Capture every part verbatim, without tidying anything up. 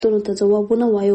ته ځوابونه وایو.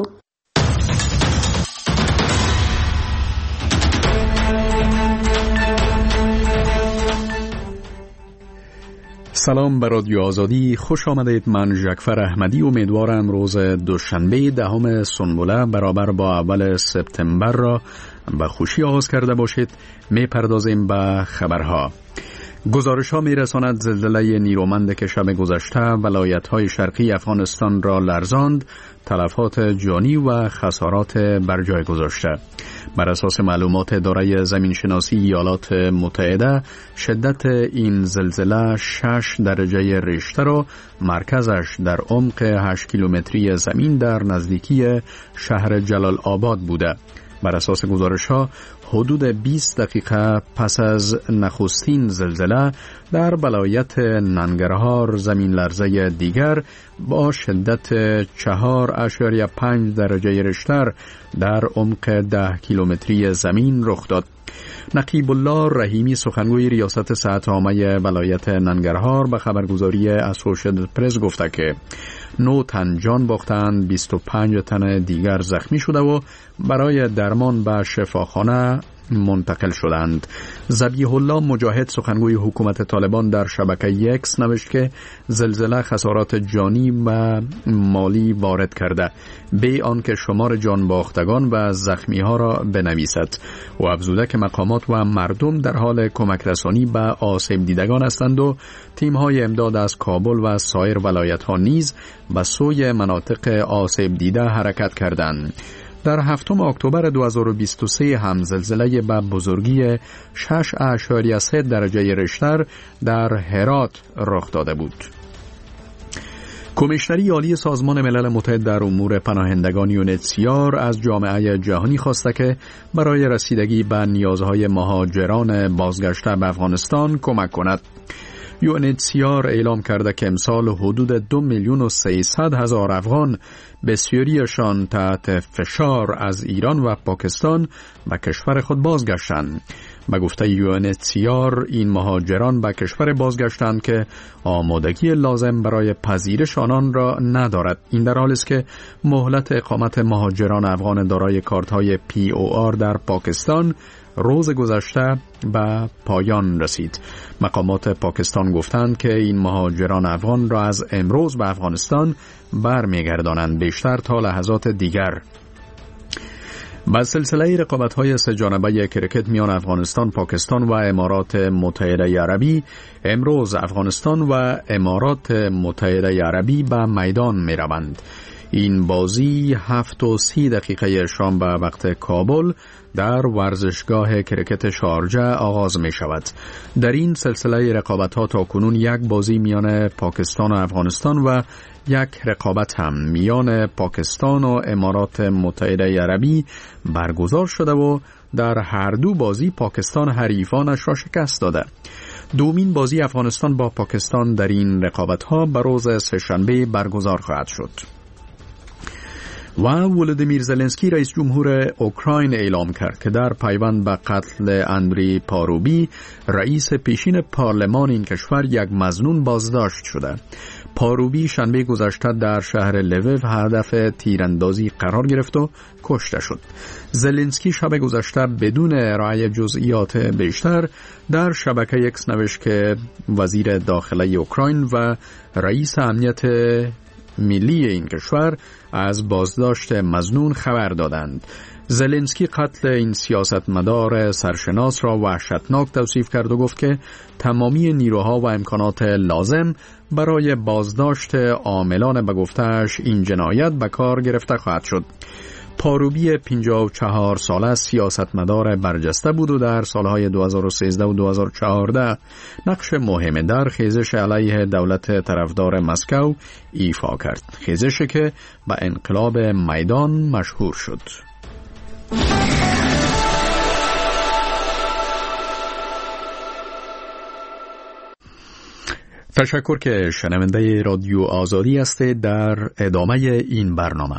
سلام به رادیو آزادی، خوش آمدید. من ژکفر احمدی امیدوارم روز دوشنبه دهم سنبله برابر با اول سپتامبر را به خوشی آغاز کرده باشید. می پردازیم به خبرها. گزارش ها می رساند زلزله نیرومند که شب گذشته ولایت های شرقی افغانستان را لرزاند تلفات جانی و خسارات بر جای گذاشته. بر اساس معلومات اداره زمینشناسی ایالات متحده، شدت این زلزله شش درجه ریشتر و مرکزش در عمق هشت کیلومتری زمین در نزدیکی شهر جلال آباد بوده. بر اساس گزارش ها حدود بیست دقیقه پس از نخستین زلزله در ولایت ننگرهار زمین لرزه دیگر با شدت چهار اشاریه پنج درجه ریشتر در عمق ده کیلومتری زمین رخ داد. نقیب الله رحیمی سخنگوی ریاست صحت عامه ولایت ننگرهار به خبرگزاری اسوشییتد پرس گفته که نه تن جان باختند، بیست و پنج تن دیگر زخمی شده و برای درمان به شفاخانه منتقل شدند. ذبیح الله مجاهد سخنگوی حکومت طالبان در شبکه یکس نوشت که زلزله خسارات جانی و مالی وارد کرده، بی آنکه شمار جان باختگان و زخمی ها را بنویسد و افزوده که مقامات و مردم در حال کمک رسانی به آسیب دیدگان هستند و تیم های امداد از کابل و سایر ولایت ها نیز به سوی مناطق آسیب دیده حرکت کردند. در هفتم اکتبر دو هزار و بیست و سه هم زلزله به بزرگی شش اشاریه سه درجه ریشتر در هرات رخ داده بود. کمیشنری عالی سازمان ملل متحد در امور پناهندگان یونیتسیار از جامعه جهانی خواسته که برای رسیدگی به نیازهای مهاجران بازگشته به افغانستان کمک کند. یونیتسیار اعلام کرده که امسال حدود دو میلیون و سیصد هزار افغان، بسیاریشان تحت فشار از ایران و پاکستان، به کشور خود بازگشتند. به گفته یونیتسیار این مهاجران به کشور بازگشتند که آمادگی لازم برای پذیرش آنان را ندارد. این در حالی است که مهلت اقامت مهاجران افغان دارای کارت‌های پی او آر در پاکستان روز گذشته به پایان رسید. مقامات پاکستان گفتند که این مهاجران افغان را از امروز به افغانستان برمیگردانند، بیشتر تا لحظات دیگر. با سلسله رقابت‌های سه جانبه کرکت میان افغانستان، پاکستان و امارات متحده عربی، امروز افغانستان و امارات متحده عربی به میدان می‌روند. این بازی هفت و سی دقیقه شام به وقت کابل در ورزشگاه کرکت شارجه آغاز می شود. در این سلسله رقابت ها تا کنون یک بازی میان پاکستان و افغانستان و یک رقابت هم میان پاکستان و امارات متحده عربی برگزار شده و در هر دو بازی پاکستان حریفانش را شکست داده. دومین بازی افغانستان با پاکستان در این رقابت ها به روز سه‌شنبه برگزار خواهد شد. و ولودیمیر زلنسکی رئیس جمهور اوکراین اعلام کرد که در پیوند به قتل اندری پاروبی رئیس پیشین پارلمان این کشور یک مظنون بازداشت شده. پاروبی شنبه گذشته در شهر لویو هدف تیراندازی قرار گرفت و کشته شد. زلنسکی شب گذشته بدون ارائه جزئیات بیشتر در شبکه ایکس نوشت که وزیر داخله اوکراین و رئیس امنیت ملی این کشور از بازداشت مظنون خبر دادند. زلنسکی قتل این سیاستمدار سرشناس را وحشتناک توصیف کرد و گفت که تمامی نیروها و امکانات لازم برای بازداشت عاملان به گفته‌اش این جنایت به کار گرفته خواهد شد. پاروبی پنجاه و چهار ساله سیاستمدار برجسته بود و در سالهای دو هزار و سیزده و دو هزار و چهارده نقش مهمی در خیزش علیه دولت طرفدار مسکو ایفا کرد، خیزشی که به انقلاب میدان مشهور شد. تشکر که شنونده رادیو آزادی هستید. در ادامه این برنامه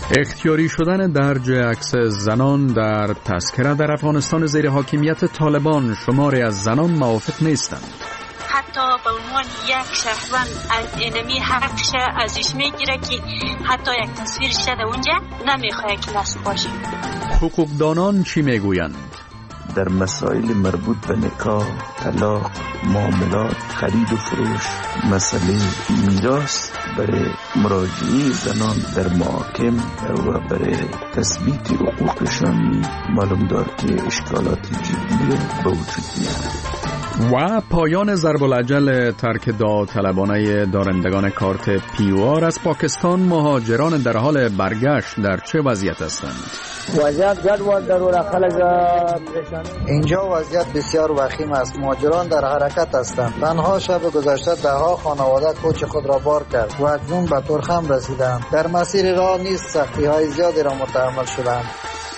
اختیاری شدن درج عکس زنان در تذکره در افغانستان زیر حاکمیت طالبان شماری از زنان موافق نیستند. حتی به عنوان یک شهروند انمی حقش ازش میگیره که حتی یک تصویر شده اونجا نمیخواه که نصب باشه. حقوقدانان چی میگویند؟ در مسائل مربوط به نکاح، طلاق، معاملات، خرید و فروش، مسئله میراث برای مراجعه زنان در محاکم و برای تثبیت حقوقشان معلوم دار که اشکالات جدی به وجود میاد. و پایان ضرب الاجل ترک داوطلبانه دارندگان کارت پی او آر از پاکستان، مهاجران در حال برگشت در چه وضعیت هستند؟ وضعیت جدول در خلق اینجا وضعیت بسیار وخیم است. مهاجران در حرکت هستند. تنها شب گذشته ده ها خانواده کوچ خود را بار کرد و اکنون به ترخم رسیدند. در مسیر راه نیز سختی های زیادی را متحمل شدند.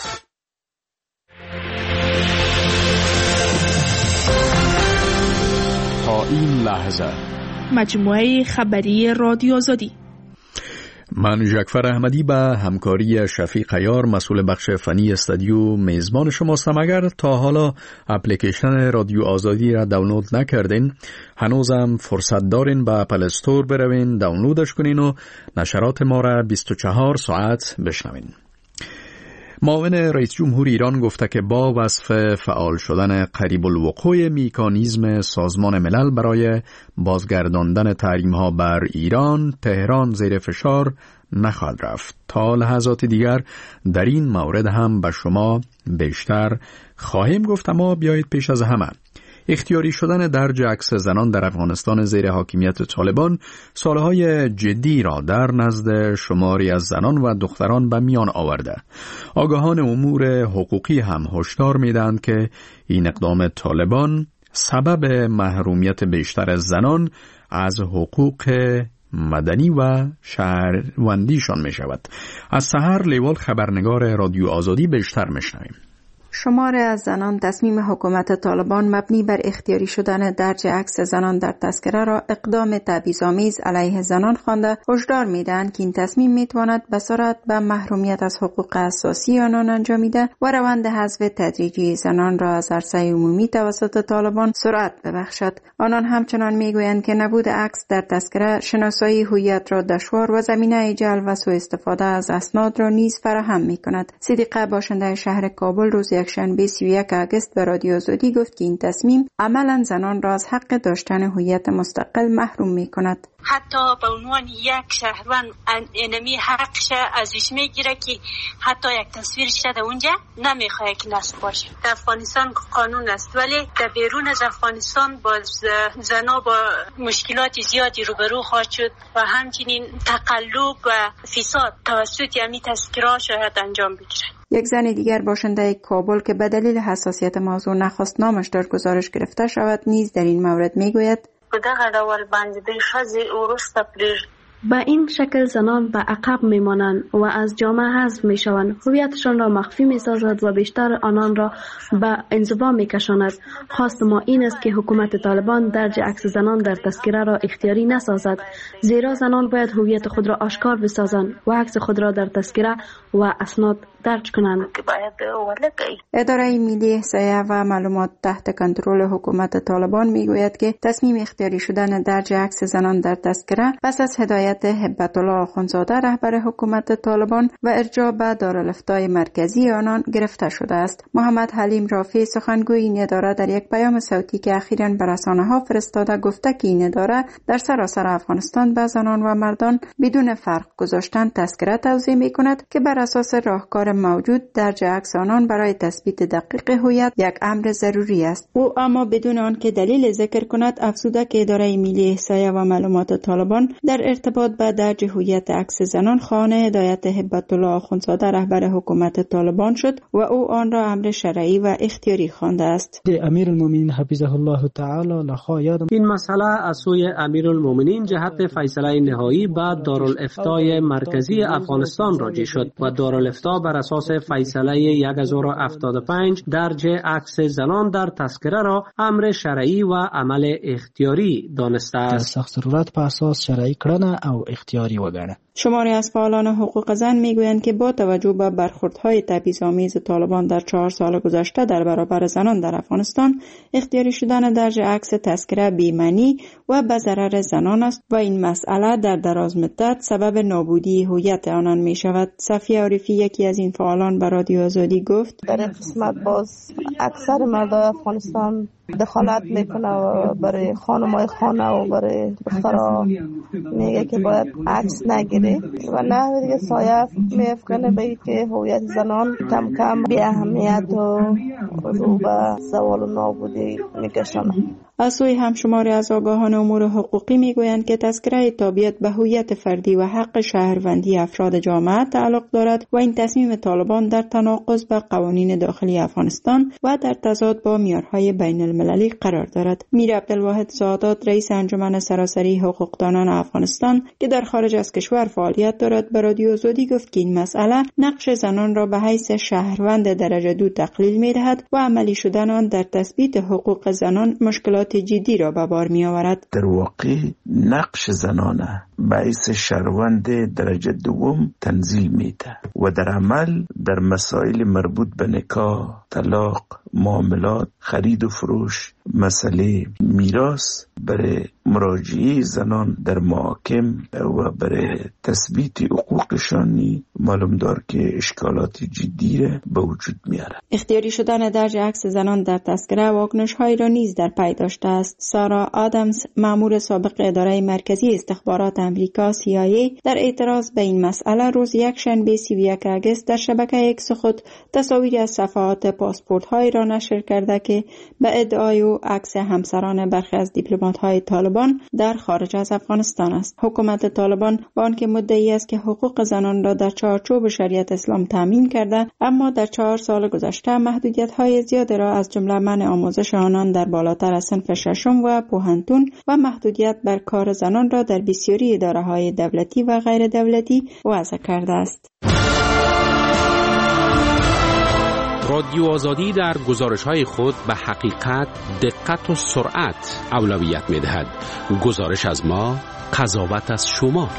تا این لحظه مجموعه خبری رادیو آزادی. من جعفر احمدی به همکاری شفیق عیار مسئول بخش فنی استودیو میزبان شماستم. اگر تا حالا اپلیکیشن رادیو آزادی را دانلود نکردین، هنوزم فرصت دارین به اپل استور بروین، دانلودش کنین و نشرات ما را بیست و چهار ساعت بشنوین. معاون رئیس جمهور ایران گفته که با وصف فعال شدن قریب الوقوع میکانیزم سازمان ملل برای بازگرداندن تحریم‌ها بر ایران، تهران زیر فشار نخواهد رفت. تا لحظات دیگر در این مورد هم به شما بیشتر خواهیم گفت، اما بیایید پیش از همه اختیاری شدن درج عکس زنان در افغانستان زیر حاکمیت طالبان سالهای جدی را در نزد شماری از زنان و دختران به میان آورده. آگاهان امور حقوقی هم هشدار می‌دهند که این اقدام طالبان سبب محرومیت بیشتر از زنان از حقوق مدنی و شهروندیشان می شود. از سحر لیوال خبرنگار رادیو آزادی بیشتر می‌شنویم. شماری از زنان تصمیم حکومت طالبان مبنی بر اختیاری شدن درج عکس زنان در تذکره را اقدام تبعیض‌آمیز علیه زنان خوانده هشدار می‌دهند که این تصمیم می‌تواند به سرعت به محرومیت از حقوق اساسی آنان انجامیده و روند حذف تدریجی زنان را از عرصه عمومی توسط طالبان سرعت ببخشد. آنان همچنان می‌گویند که نبود عکس در تذکره شناسایی هویت را دشوار و زمینه جلب و سوء استفاده از اسناد را نیز فراهم می‌کند. صدیقه باشنده شهر کابل روز یکشنبه سی و یک آگوست به رادیو آزادی گفت که این تصمیم عملاً زنان را از حق داشتن هویت مستقل محروم می‌کند. حتی به عنوان یک شهروند انمی حقش ازش میگیره که حتی یک تصویر شده اونجا نمیخواه که نصب باشه. در افغانستان قانون است، ولی در بیرون از افغانستان باز زنا با مشکلات زیادی روبرو خواهد شد و همچنین تقلب و فساد توسط یمی تذکره شاید انجام بگیره. یک زن دیگر باشنده کابل که به دلیل حساسیت موضوع نخواست نامش در گزارش گرفته شود نیز در این مورد میگوید په دغه ډول باندې د ښځې وروسته پرېږدي. به این شکل زنان به عقب میمانند و از جامعه حذف میشوند. هویتشان را مخفی میسازد و بیشتر آنان را به انزوا میکشاند. خواست ما این است که حکومت طالبان درج عکس زنان در تذکره را اختیاری نسازد، زیرا زنان باید هویت خود را آشکار بسازند و عکس خود را در تذکره و اسناد درج کنند. اداره ملی احصایه و معلومات تحت کنترل حکومت طالبان میگوید که تصمیم اختیاری شدن درج عکس زنان در تذکره پس از هدایت هبت الله آخوندزاده رهبر حکومت طالبان و ارجاع به دارالفتای مرکزی آنان گرفته شده است. محمد حلیم رافی سخنگوی این اداره در یک پیام صوتی که اخیراً به رسانه‌ها فرستاده گفته که این اداره در سراسر افغانستان به زنان و مردان بدون فرق گذاشتن تذکره توزیع می‌کند که بر اساس راهکار موجود درج عکس آنان برای تثبیت دقیق هویت یک امر ضروری است. او اما بدون آنکه دلیل ذکر کند افزوده که اداره ملی احصایه و معلومات طالبان در ارتباط با درج هویت عکس زنان خانه هدایت هبت الله آخوندزاده رهبر حکومت طالبان شد و او آن را امر شرعی و اختیاری خوانده است. امیر المؤمنین حفظه الله تعالی لخوا یادم این مسئله از سوی امیر المؤمنین جهت فیصله نهایی بعد دارالافتای مرکزی افغانستان راجع شد و دارالافتا بر بر اساس فیصله هزار و هفتاد و پنج درجه عکس زنان در تذکره را امر شرعی و عمل اختیاری دانسته است. در سخت ضرورت په اساس شرعی کړنه او اختیاری وګڼه. شماری از فعالان حقوق زن میگویند که با توجه به برخوردهای تبعیض‌آمیز طالبان در چهار سال گذشته در برابر زنان در افغانستان، اختیاری شدن درج عکس تذکره بی‌معنی و به ضرر زنان است و این مسئله در دراز مدت سبب نابودی هویت آنان می شود. صفیه عارفی یکی از این فعالان به رادیو آزادی گفت: در این قسمت باز اکثر مردای افغانستان دخالت میکنه و برای خانمای خانه و برای دخترها میگه که باید عکس نگیری و نه دیگه سایه میفکنه به که هویت زنان کم کم بی اهمیت و رو به زوال و نابودی میکشنه. از سوی همشماری از آگاهان امور حقوقی میگویند که تذکره تابعیت به هویت فردی و حق شهروندی افراد جامعه تعلق دارد و این تصمیم طالبان در تناقض با قوانین داخلی افغانستان و در تضاد با معیارهای بین المللی قرار دارد. میر عبدالواحد زادات، رئیس انجمن سراسری حقوقدانان افغانستان که در خارج از کشور فعالیت دارد، به رادیو آزادی گفت که این مسئله نقش زنان را به حیث شهروند درجه دو تقلیل می‌دهد و عملی شدن آن در تثبیت حقوق زنان مشکلات جدی را به بار می‌آورد. در واقع نقش زنان باعث شهروند درجه دوم تنزیل میده و در عمل در مسائل مربوط به نکاح، طلاق، معاملات، خرید و فروش، مسئله میراث برای مراجعه زنان در محاکم و برای تثبیت حقوقشانی معلوم دار که اشکالات جدی را به وجود میاره. اختیاری شدن درج عکس زنان در تذکره واکنش‌هایی را نیز در پی داشته است. سارا آدمز، مأمور سابق اداره مرکزی استخبارات امریکا سی آی ای، در اعتراض به این مسئله روز یکشنبه سی و یک آگوست در شبکه اکس خود تصاویری از صفحات پاسپورت‌های را نشر کرده که به ادعای او عکس همسران برخی از دیپلمات‌های طالبان در خارج از افغانستان است. حکومت طالبان با آنکه مدعی است که حقوق زنان را در چارچوب شریعت اسلام تامین کرده، اما در چهار سال گذشته محدودیت‌های زیادی را از جمله منع آموزش آنان در بالاتر از صنف ششم و پوهنتون و محدودیت بر کار زنان را در بسیاری اداره‌های دولتی و غیر دولتی وضع کرده است. رادیو آزادی در گزارش‌های خود به حقیقت، دقت و سرعت اولویت می‌دهد. گزارش از ما، قضاوت از شما.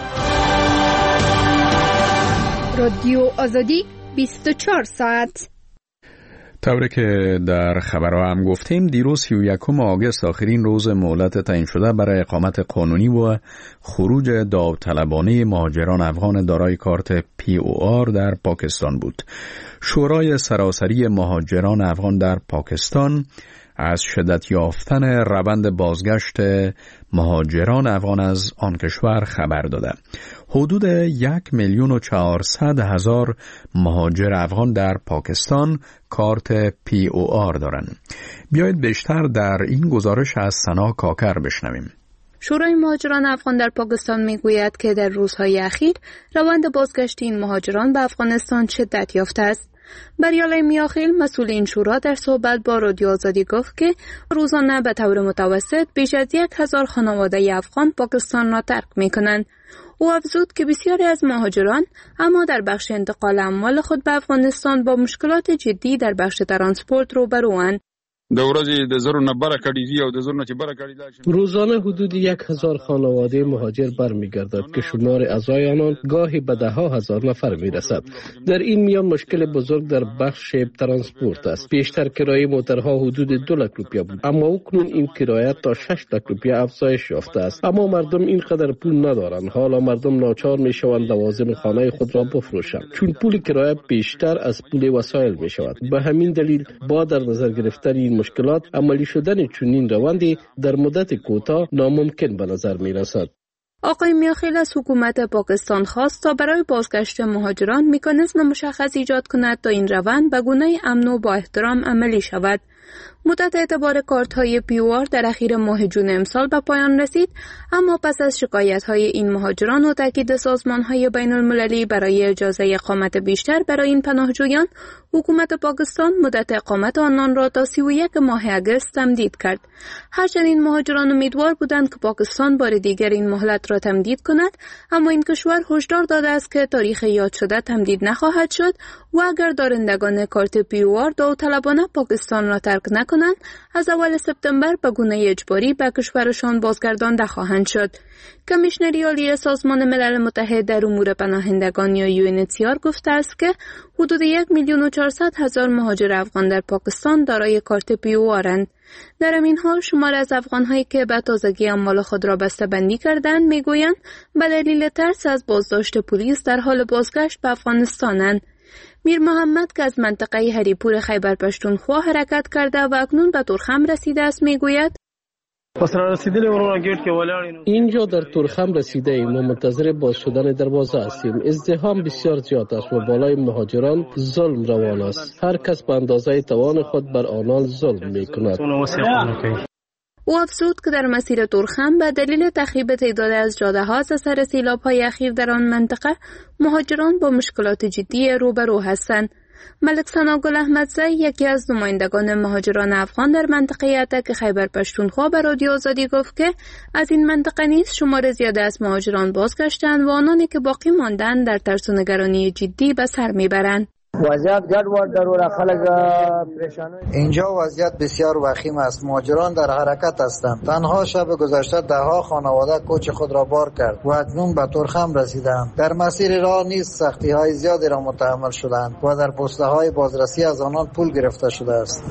رادیو آزادی بیست و چهار ساعت. طوری که در خبرها هم گفتیم، دیروز سی و یکم آگوست آخرین روز مهلت تعیین شده برای اقامت قانونی و خروج داوطلبانه مهاجران افغان دارای کارت پی او آر در پاکستان بود. شورای سراسری مهاجران افغان در پاکستان از شدت یافتن روند بازگشت مهاجران افغان از آن کشور خبر داده. حدود یک میلیون و چهارصد هزار مهاجر افغان در پاکستان کارت پی او آر دارند. بیایید بیشتر در این گزارش از سنا کاکر بشنویم. شورای مهاجران افغان در پاکستان میگوید که در روزهای اخیر روند بازگشت این مهاجران به افغانستان شدت یافته است. بریاله میاخیل، مسئول این شورا، در صحبت با رادیو آزادی گفت که روزانه به طور متوسط بیش از یک هزار خانواده افغان پاکستان را ترک میکنند. او افزود که بسیاری از مهاجران اما در بخش انتقال اموال خود به افغانستان با مشکلات جدی در بخش ترانسپورت روبروند. روزانه حدود یک هزار خانواده مهاجر برمیگردد که شمار اعضای آنان گاهی به ده ها هزار نفر میرسد. در این میان مشکل بزرگ در بخش ترانسپورت است. پیشتر کرایه موترها حدود دو لک روپیه بود، اما اکنون این کرایه تا شش لک روپیه افزایش یافته است. اما مردم اینقدر پول ندارند. حالا مردم ناچار میشوند لوازم خانه خود را بفروشند، چون پول کرایه بیشتر از پول وسایل میشود. به همین دلیل با در نظر گرفتن این مشکلات، عملی شدن چنین روندی در مدت کوتاه ناممکن به نظر می رسد. آقای میاخیل از حکومت پاکستان خواست تا برای بازگشت مهاجران مکانیزم مشخص ایجاد کند تا این روند به گونه امن و با احترام عملی شود. مدت اعتبار کارت‌های پی او آر در اخیر ماه جون امسال به پایان رسید، اما پس از شکایت‌های این مهاجران و تاکید سازمان‌های بین‌المللی برای اجازه اقامت بیشتر برای این پناهجویان، حکومت پاکستان مدت اقامت آنان را تا سی و یک ماه اگست تمدید کرد. هرچند این مهاجران امیدوار بودند که پاکستان بار دیگر این مهلت را تمدید کند، اما این کشور هشدار داده است که تاریخ یاد شده تمدید نخواهد شد و اگر دارندگان کارت پی او آر داوطلبانه پاکستان را ترک نکنند، از اول سپتامبر به گونه اجباری به کشورشان بازگردانده خواهند شد. کمیشنری عالی سازمان ملل متحد در امور پناهندگان یا یو ان اچ سی آر گفته است که حدود یک میلیون و چهارصد هزار مهاجر افغان در پاکستان دارای کارت پی او آرند. در همین حال شمار از افغان‌هایی که به تازگی اموال خود را بسته‌بندی کردند میگویند به دلیل ترس از بازداشت پلیس در حال بازگشت به افغانستانند. میر محمد که از منطقه هریپور خیبر پشتونخوا حرکت کرده و اکنون به تورخم رسیده است میگوید اینجا در تورخم رسیده ایم و منتظر باز شدن دروازه هستیم. ازدحام بسیار زیاد است و بالای مهاجران ظلم روان است. هر کس به اندازه توان خود بر آنان ظلم می کند. او افزود که در مسیر تورخم به دلیل تخریب تعداد از جاده ها از اثر سیلاب‌های اخیر در آن منطقه مهاجران با مشکلات جدی روبرو هستند. ملک ثناگل احمدزی یکی از نمایندگان مهاجران افغان در منطقه اتک خیبر پشتونخوا به رادیو آزادی گفت که از این منطقه نیز شمار زیاده از مهاجران بازگشتند و آنانی که باقی ماندند در ترس و نگرانی جدی به سر میبرند. وضعیت گډوډ دروره خلک پریشانه. اینجا وضعیت بسیار وخیم است. مهاجران در حرکت هستند. تنها شب گذشته ده ها خانواده کوچ خود را بار کرد و اکنون به تورخم رسیدند. در مسیر راه نیز سختی های زیادی را متحمل شدند و در پسته های بازرسی از آنان پول گرفته شده است.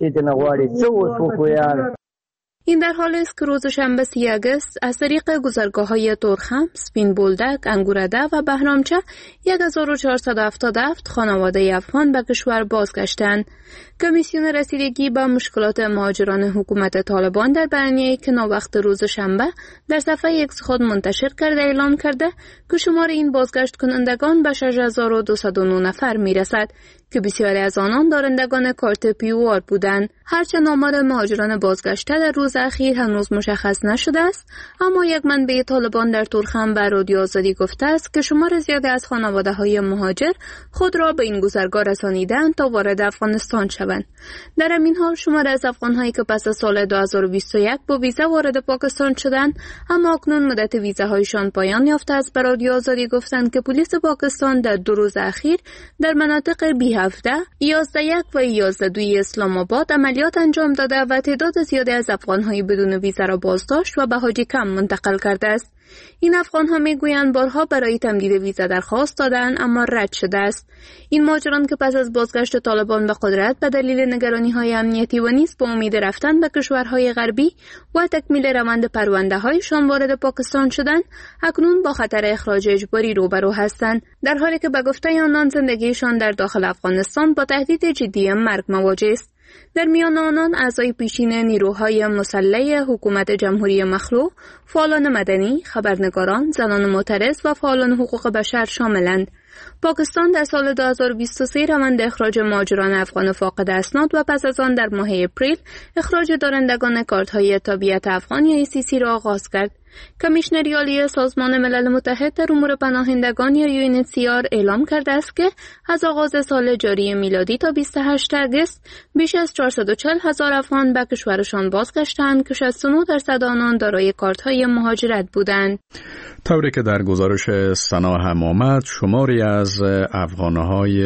این در حالی است که روز شنبه سی اگست از طریق گذرگاه‌های تورخم، سپین بولدک، انگورده و بهرامچه یک هزار و چهارصد و هفتاد و هفت خانواده افغان به کشور بازگشتند. کمیسیون رسیدگی با مشکلات مهاجران حکومت طالبان در بیانیه‌ای که ناوقت روز شنبه در صفحه ایکس خود منتشر کرده اعلام کرده که شمار این بازگشت کنندگان به شش هزار و دویست و نه نفر میرسد که بسیاری از آنان دارندگان کارت پی او آر بودند. هرچند آمار مهاجران بازگشته در روز اخیر هنوز مشخص نشده است، اما یک منبع طالبان در تورخم به رادیو آزادی گفته است که شمار زیادی از خانواده‌های مهاجر خود را به این گذرگاه رسانیدند تا وارد افغانستان شوند. در همین حال شمار از افغان‌هایی که پس از سال دو هزار و بیست و یک با ویزا وارد پاکستان شدند اما اکنون مدت ویزاهایشان پایان یافته است به رادیو آزادی گفتند که پلیس پاکستان در دو روز اخیر در مناطق بی هفده، یازده یک و یازده دو اسلام آباد عملیات انجام داده و تعداد زیادی از افغان‌های بدون ویزا را بازداشت و به حاجی کم منتقل کرده است. این افغان‌ها میگویند بارها برای تمدید ویزا درخواست دادند اما رد شده است. این مهاجران که پس از بازگشت طالبان به قدرت به دلیل نگرانی‌های امنیتی و نیز با امید رفتن به کشورهای غربی و تکمیل روند پرونده‌هایشان وارد پاکستان شدند، اکنون با خطر اخراج اجباری روبرو هستند، در حالی که به گفته آنان زندگیشان در داخل افغانستان با تهدید جدی مرگ مواجه است. در میان آنان اعضای پیشین نیروهای مسلح حکومت جمهوری مخلوع، فعالان مدنی، خبرنگاران، زنان معترض و فعالان حقوق بشر شاملند. پاکستان در سال دو هزار و بیست و سه روند اخراج مهاجران افغان فاقد اسناد و پس از آن در ماه اپریل اخراج دارندگان کارت‌های تابعیت افغان یا ای سی سی را آغاز کرد. کمیشنری عالی سازمان ملل متحد در امور پناهندگان یا یو ان اچ سی آر اعلام کرده است که از آغاز سال جاری میلادی تا بیست و هشت اگست بیش از چهارصد و چهل هزار افغان به کشورشان بازگشتند که شصت و نه درصد آنان دارای کارت‌های مهاجرت بودند. طوری که در گزارش سنا هم آمد، شماری از افغان‌های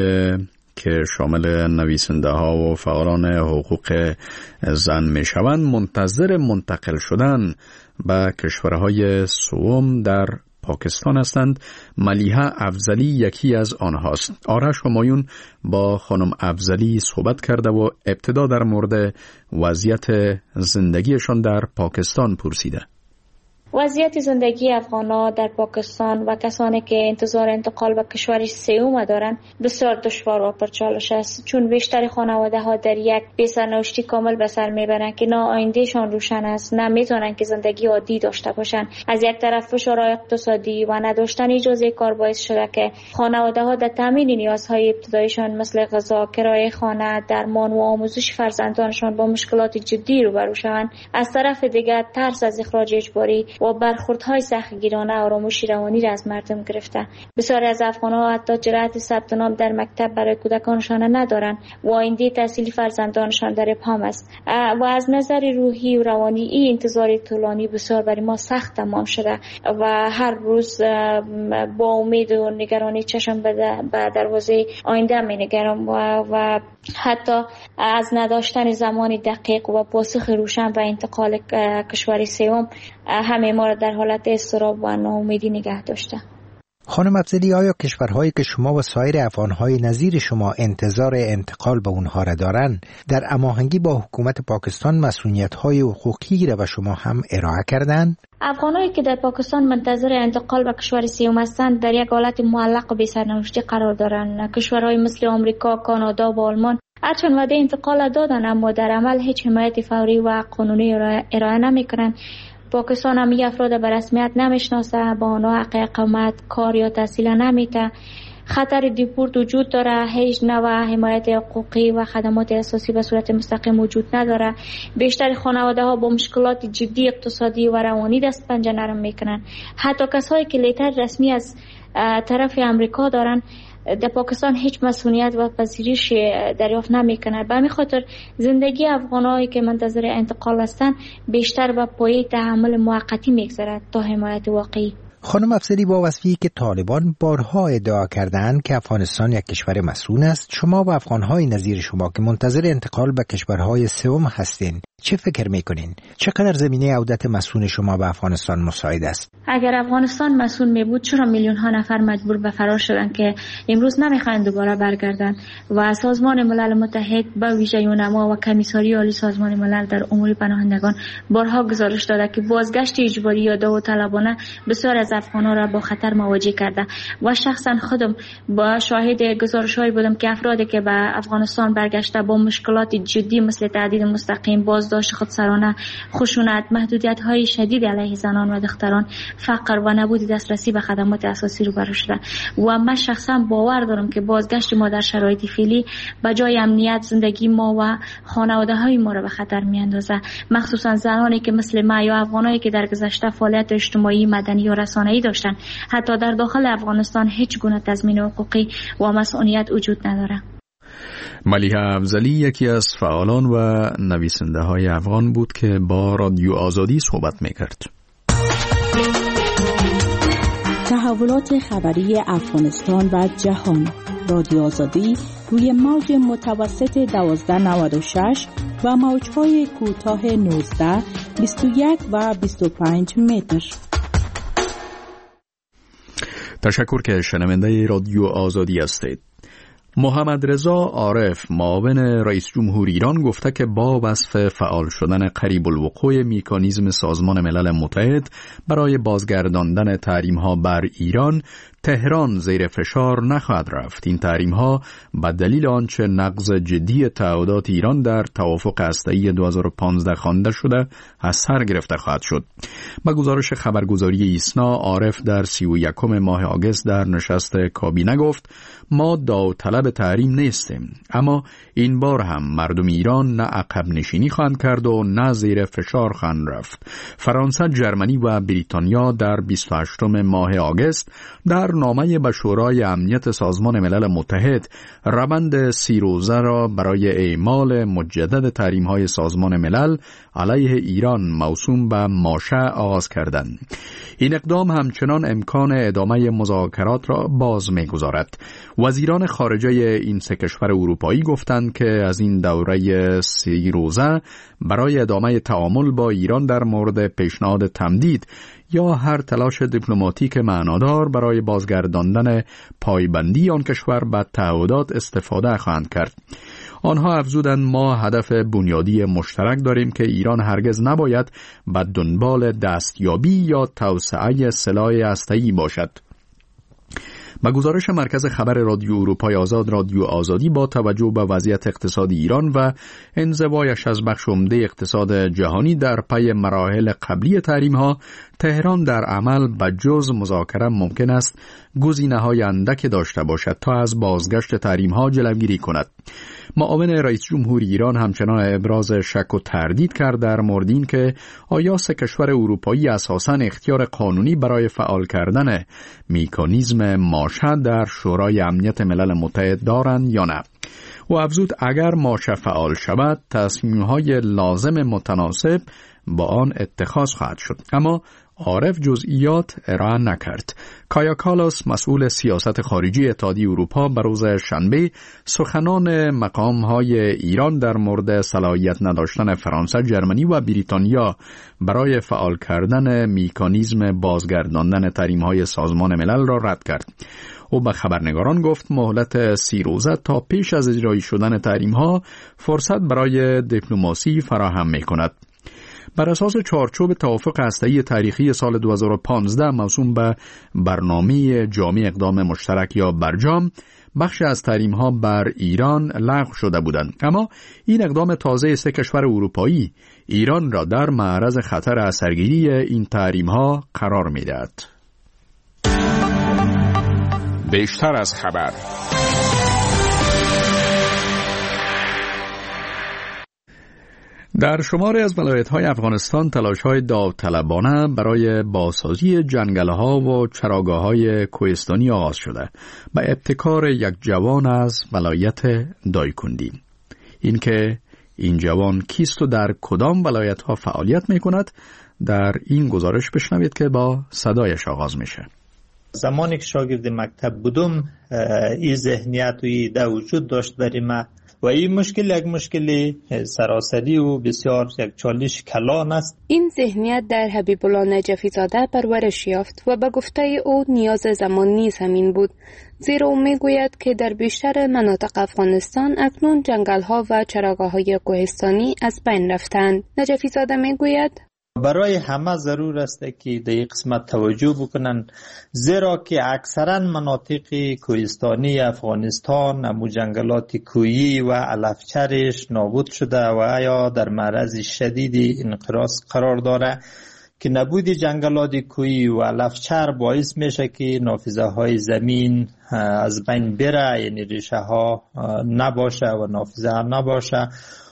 که شامل نویسنده ها و فعالان حقوق زن می شوند منتظر منتقل شدن به کشورهای سوم در پاکستان هستند. ملیحه افضلی یکی از آنهاست. آرش همایون با خانم افضلی صحبت کرده و ابتدا در مورد وضعیت زندگیشان در پاکستان پرسیده. وضعیت زندگی افغان‌ها در پاکستان و کسانی که انتظار انتقال به کشور سوم دارند بسیار دشوار و پرچالش است، چون بیشتر خانواده‌ها در یک بی‌سرنوشتی کامل به سر میبرند که نه آیندهشان روشن است، نه میتونن که زندگی عادی داشته باشند. از یک طرف فشار اقتصادی و نداشتن اجازه کار باعث شده که خانواده‌ها در تامین نیازهای ابتداییشان مثل غذا، کرایه خانه، درمان و آموزش فرزندانشان با مشکلات جدی روبرو شوند. از طرف دیگر ترس از اخراج اجباری و برخوردهای سختگیرانه آرامش روانی را از مردم گرفته. بسیاری از افغان‌ها حتی جرأت ثبت نام در مکتب برای کودکانشان ندارند و آینده تحصیلی فرزندانشان در ابهام است. و از نظر روحی و روانی این انتظار طولانی بسیار برای ما سخت تمام شده و هر روز با امید و نگرانی چشم به دروازه آینده می‌نگرم و, و حتی از نداشتن زمان دقیق و پاسخ روشن و انتقال کشور سوم همه ما را در حالت اضطراب و ناامیدی نگه داشته. خانم افضلی، آیا کشورهایی که شما و سایر افغانهای نظیر شما انتظار انتقال به اونها را دارند در هماهنگی با حکومت پاکستان مسئولیت‌های حقوقی را به شما هم ارائه کردند؟ افغانایی که در پاکستان منتظر انتقال به کشور سوم هستند در یک حالت معلق و بی‌سرنوشتی قرار دارند. کشورهای مثل آمریکا، کانادا و آلمان هرچند وعده انتقال دادند اما در عمل هیچ حمایت فوری و قانونی ارائه نمی‌کنند. پاکستان هم این افراد به رسمیت نمیشناسه، با آنها حق اقامت، کار یا تحصیل نمیده. خطر دیپورت وجود داره، هیچ نوع حمایت حقوقی و خدمات اساسی به صورت مستقیم وجود نداره. بیشتر خانواده ها با مشکلات جدی اقتصادی و روانی دست پنجه نرم میکنن. حتی کسایی که لیتر رسمی از طرف امریکا دارن در پاکستان هیچ مسئولیت و پذیرش دریافت نمیکنه. به همین خاطر زندگی افغانایی که منتظر انتقال هستن بیشتر به پایه تحمل موقتی میگذرد تا حمایت واقعی. خانم افضلی، با وصفی که طالبان بارها ادعا کردند که افغانستان یک کشور مسئول است، شما و افغانهای نظیر شما که منتظر انتقال به کشورهای سوم هستین چه فکر میکنین؟ چقدر زمینه عودت مسئول شما به افغانستان مساعد است؟ اگر افغانستان مسئول می بود چرا میلیون ها نفر مجبور به فرار شدن که امروز نمیخواین دوباره برگردن؟ و سازمان ملل متحد با ویژه یونما و کمیساری عالی سازمان ملل در امور پناهندگان بارها گزارش داده که بازگشت اجباری یا داوطلبانه بسیار از افغان‌ها را با خطر مواجه کرده و شخصا خودم با شاهد گزارش‌هایی بودم که افرادی که به افغانستان برگشته با مشکلات جدی مثل تعدید مستقیم، بازداشت خودسرانه، خشونت، محدودیت‌های شدید علیه زنان و دختران، فقر و نبود دسترسی به خدمات اساسی روبرو شده و من شخصا باور دارم که بازگشت ما در شرایط فعلی به جای امنیت زندگی ما و خانواده‌های ما را به خطر می‌اندازه، مخصوصا زنانی که مثل ما یا افغانایی که در گذشته فعالیت اجتماعی، مدنی و رسانه‌ای داشتن. حتی در داخل افغانستان هیچ گونه تضمین حقوقی و مسئولیت وجود نداره. ملیحه افضلی یکی از فعالان و نویسنده های افغان بود که با رادیو آزادی صحبت میکرد. تحولات خبری افغانستان و جهان. رادیو آزادی روی موج متوسط دوازده نود و شش و موجهای کوتاه نوزده، بیست و یک و بیست و پنج متر. تشکر که شنونده رادیو آزادی هستید. محمد رضا عارف معاون رئیس جمهور ایران گفته که با وصف فعال شدن قریب الوقوع مکانیزم سازمان ملل متحد برای بازگرداندن تحریم‌ها بر ایران، تهران زیر فشار نخواهد رفت. این تحریم‌ها به دلیل آنچه نقض جدی تعهدات ایران در توافق هسته‌ای دو هزار و پانزده خوانده شده از سر گرفته خواهد شد. با گزارش خبرگزاری ایسنا، عارف در سی و یکم ماه آگوست در نشست کابینه گفت ما داوطلب تحریم نیستیم، اما این بار هم مردم ایران نه عقب نشینی خواهند کرد و نه زیر فشار خواهند رفت. فرانسه، ژرمنی و بریتانیا در بیست و هشتم ماه آگوست در نامه به شورای امنیت سازمان ملل متحد روند سی روزه را برای اعمال مجدد تحریم‌های سازمان ملل علیه ایران موسوم به ماشه آغاز کردند. این اقدام همچنان امکان ادامه مذاکرات را باز می‌گذارد. وزیران خارجه این سه کشور اروپایی گفتند که از این دوره سی روزه برای ادامه تعامل با ایران در مورد پیشنهاد تمدید یا هر تلاش دیپلماتیک معنادار برای بازگرداندن پایبندی آن کشور به تعهدات استفاده خواهند کرد. آنها افزودند ما هدف بنیادی مشترک داریم که ایران هرگز نباید به دنبال دستیابی یا توسعه سلاح هسته‌ای باشد. با گزارش مرکز خبر رادیو اروپای آزاد، رادیو آزادی با توجه به وضعیت اقتصادی ایران و انزوایش از بخش عمده اقتصاد جهانی در پی مراحل قبلی تحریم‌ها، تهران در عمل به جز مذاکره ممکن است گزینه‌های اندک داشته باشد تا از بازگشت تحریم‌ها جلوگیری کند. معاون رئیس جمهور ایران همچنان ابراز شک و تردید کرد در مورد این که آیا سه کشور اروپایی اساساً اختیار قانونی برای فعال کردن مکانیزم ماشه در شورای امنیت ملل متحد دارند یا نه. و افزود اگر ماشه فعال شود تصمیم‌های لازم متناسب با آن اتخاذ خواهد شد. اما عارف جزئیات ارائه نکرد. کایا کالاس مسئول سیاست خارجی اتحادیه اروپا به روز شنبه سخنان مقام‌های ایران در مورد صلاحیت نداشتن فرانسه، جرمنی و بریتانیا برای فعال کردن مکانیزم بازگرداندن تحریم‌های سازمان ملل را رد کرد. او به خبرنگاران گفت مهلت سی روزه تا پیش از اجرایی شدن تحریم‌ها فرصت برای دیپلماسی فراهم می‌کند. بر اساس چارچوب توافق هسته‌ای تاریخی سال دو هزار و پانزده موسوم به برنامه جامع اقدام مشترک یا برجام، بخش از تحریم‌ها بر ایران لغو شده بودند. اما این اقدام تازه سه کشور اروپایی ایران را در معرض خطر اثرگیری این تحریم‌ها قرار می‌دهد. بیشتر از خبر. در شماری از ولایت‌های افغانستان تلاش‌های داوطلبانه برای بازسازی جنگل‌ها و چراگاه‌های کوهستانی آغاز شده با ابتکار یک جوان از ولایت دایکندی. اینکه این جوان کیست و در کدام ولایت‌ها فعالیت می‌کند در این گزارش بشنوید که با صدایش آغاز میشه. زمانی که شاگرد مکتب بودم این ذهنیت و ایده وجود داشت برای من و این مشکل یک مشکل سراسری و بسیار یک چالش کلان است. این ذهنیت در حبیب الله نجفی زاده پرورش یافت و به گفته او نیاز زمان نیز همین بود، زیرا او میگوید که در بیشتر مناطق افغانستان اکنون جنگل‌ها و چراگاه‌های کوهستانی از بین رفتند. نجفی زاده میگوید برای همه ضرور است که در این قسمت توجه بکنن، زیرا که اکثرا مناطق کوهستانی افغانستان امو جنگلات کوهی و علفچرش نابود شده و یا در معرض شدید انقراض قرار داره که نبود جنگلات کوهی و علفچر باعث میشه که نافذه های زمین از بین بره، یعنی ریشه ها نباشه و نافذه نباشه،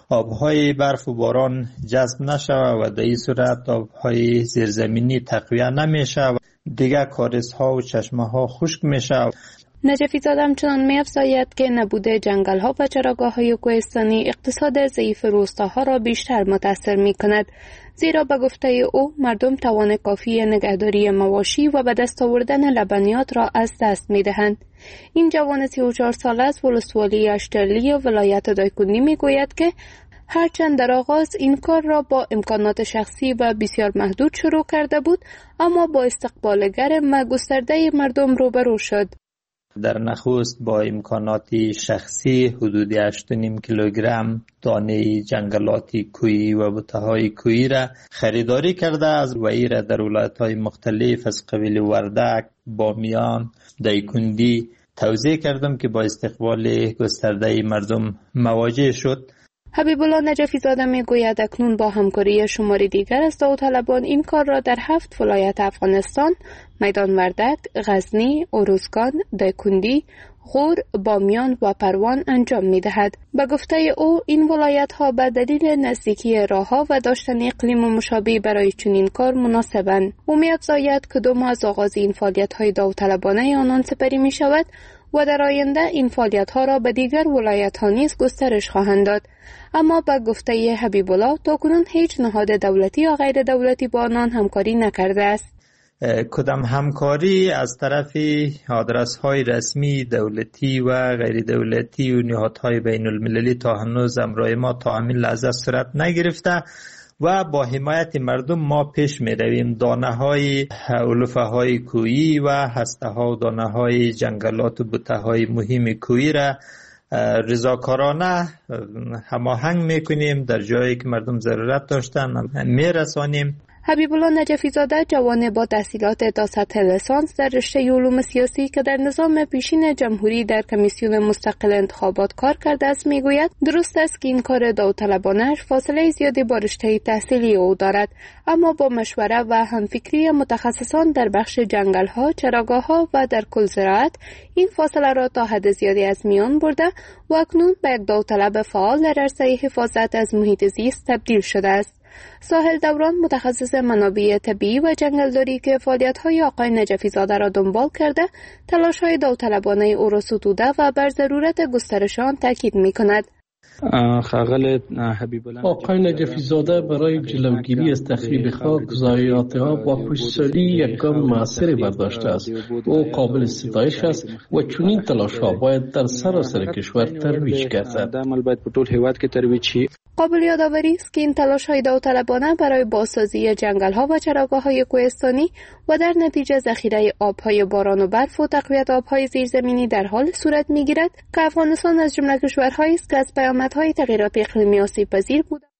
آبهای برف و باران جذب نشه و در این صورت آبهای زیرزمینی تقویه نمیشه و دیگه کارزها و چشمه ها خشک میشه. نجفی زاده همچنان می‌افزاید که نبود جنگل‌ها و چراگاه‌های کوهستانی اقتصاد ضعیف روستاها را بیشتر متاثر می‌کند، زیرا به گفته او مردم توان کافی نگهداری مواشی و به دست آوردن لبنیات را از دست می‌دهند. این جوان سی و چهار ساله از ولسوالی اشترلی و ولایت دایکندی می‌گوید که هرچند در آغاز این کار را با امکانات شخصی و بسیار محدود شروع کرده بود، اما با استقبال گرم و گسترده مردم روبرو شد. در نخست با امکانات شخصی حدود هشت و نیم کیلوگرم دانه جنگلات کوهی و بوته‌های کوهی را خریداری کرده از و ای را در ولایت‌های مختلف از قبیل وردک، بامیان، دایکندی توزیع کردم که با استقبال گسترده مردم مواجه شد. حبیب الله نجفی زاده میگوید اکنون با همکاری شماری دیگر از داوطلبان این کار را در هفت ولایت افغانستان، میدان وردک، غزنی، اروزگان، دایکندی، غور، بامیان و پروان انجام می‌دهد. به گفته او این ولایت‌ها به دلیل نزدیکی راه‌ها و داشتن اقلیم مشابه برای چنین کار مناسبند. او می‌افزاید که دو ماه از آغاز این فعالیت‌های داوطلبانه آنان سپری می‌شود و در آینده این فعالیت‌ها را به دیگر ولایت‌ها نیز گسترش خواهند داد. اما به گفته حبیب الله تاکنون هیچ نهاد دولتی یا غیر دولتی با آنان همکاری نکرده است. کدام همکاری از طرف آدرس‌های رسمی دولتی و غیر دولتی و نهادهای بین المللی تا هنوز امرای ما تا همین لحظه صورت نگرفته و با حمایت مردم ما پیش می رویم. دانه های علوفه های کوهی و هسته ها و دانه های جنگلات و بوته های مهم کوهی را رضاکارانه هماهنگ میکنیم، در جایی که مردم ضرورت داشتن میرسانیم. حبیب الله نجفی زاده جوان با تحصیلات تا سطح لیسانس در رشته علوم سیاسی که در نظام پیشین جمهوری در کمیسیون مستقل انتخابات کار کرده است میگوید درست است که این کار داوطلبانه‌اش فاصله زیادی با رشته تحصیلی او دارد، اما با مشوره و همفکری متخصصان در بخش جنگل‌ها، چراگاه‌ها و در کل زراعت این فاصله را تا حد زیادی از میان برده و اکنون به یک داوطلب فعال در عرصه حفاظت از محیط زیست تبدیل شده است. ساحل دوران متخصص منابع طبیعی و جنگلداری که فعالیت‌های آقای نجفی زاده را دنبال کرده، تلاش‌های داوطلبانه او را ستوده و بر ضرورت گسترش آن تاکید می‌کند. آقای نجفی زاده برای جلوگیری از تخریب خاک، ضایعات آب و پشتسالی یک گام موثری برداشته است. او قابل ستایش است و چنین تلاش‌ها باید در سراسر کشور ترویج گردد. قابل یادآوری است که این تلاش‌های داوطلبانه برای بازسازی جنگل‌ها و چراگاه‌های کوهستانی و در نتیجه ذخیره آب‌های باران و برف و تقویت آب‌های زیرزمینی در حال صورت می‌گیرد که افغانستان از جمله کشورهایی است که از پیامدهای تغییرات اقلیمی آسیب پذیر بود.